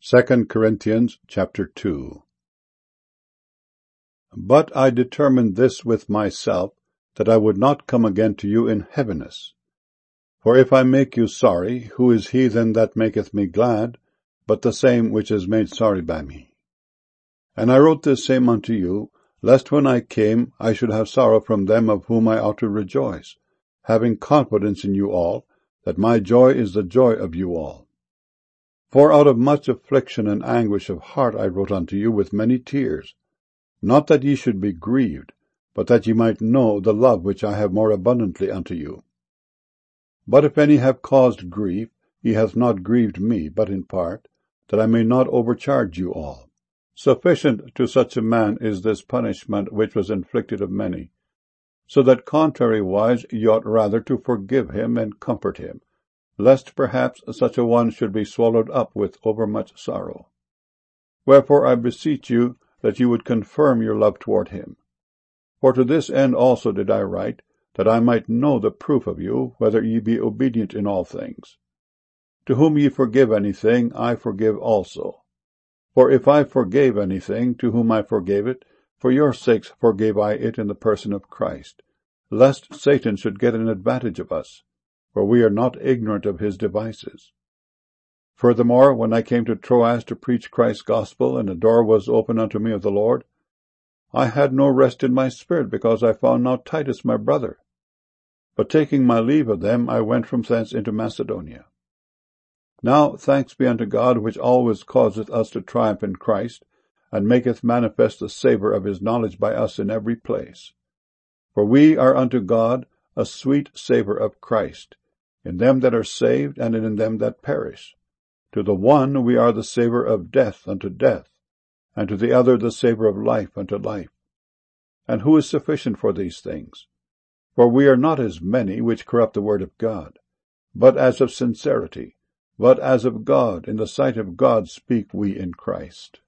2 Corinthians chapter 2. But I determined this with myself, that I would not come again to you in heaviness. For if I make you sorry, who is he then that maketh me glad, but the same which is made sorry by me? And I wrote this same unto you, lest when I came I should have sorrow from them of whom I ought to rejoice, having confidence in you all, that my joy is the joy of you all. For out of much affliction and anguish of heart I wrote unto you with many tears, not that ye should be grieved, but that ye might know the love which I have more abundantly unto you. But if any have caused grief, he hath not grieved me, but in part, that I may not overcharge you all. Sufficient to such a man is this punishment which was inflicted of many, so that contrariwise ye ought rather to forgive him and comfort him, lest perhaps such a one should be swallowed up with overmuch sorrow. Wherefore I beseech you that ye would confirm your love toward him. For to this end also did I write, that I might know the proof of you, whether ye be obedient in all things. To whom ye forgive anything, I forgive also. For if I forgave anything, to whom I forgave it, for your sakes forgave I it in the person of Christ, lest Satan should get an advantage of us, for we are not ignorant of his devices. Furthermore, when I came to Troas to preach Christ's gospel, and a door was opened unto me of the Lord, I had no rest in my spirit, because I found not Titus my brother. But taking my leave of them, I went from thence into Macedonia. Now thanks be unto God, which always causeth us to triumph in Christ, and maketh manifest the savour of his knowledge by us in every place. For we are unto God a sweet savour of Christ, in them that are saved, and in them that perish. To the one we are the savour of death unto death, and to the other the savour of life unto life. And who is sufficient for these things? For we are not as many which corrupt the word of God, but as of sincerity, but as of God, in the sight of God speak we in Christ.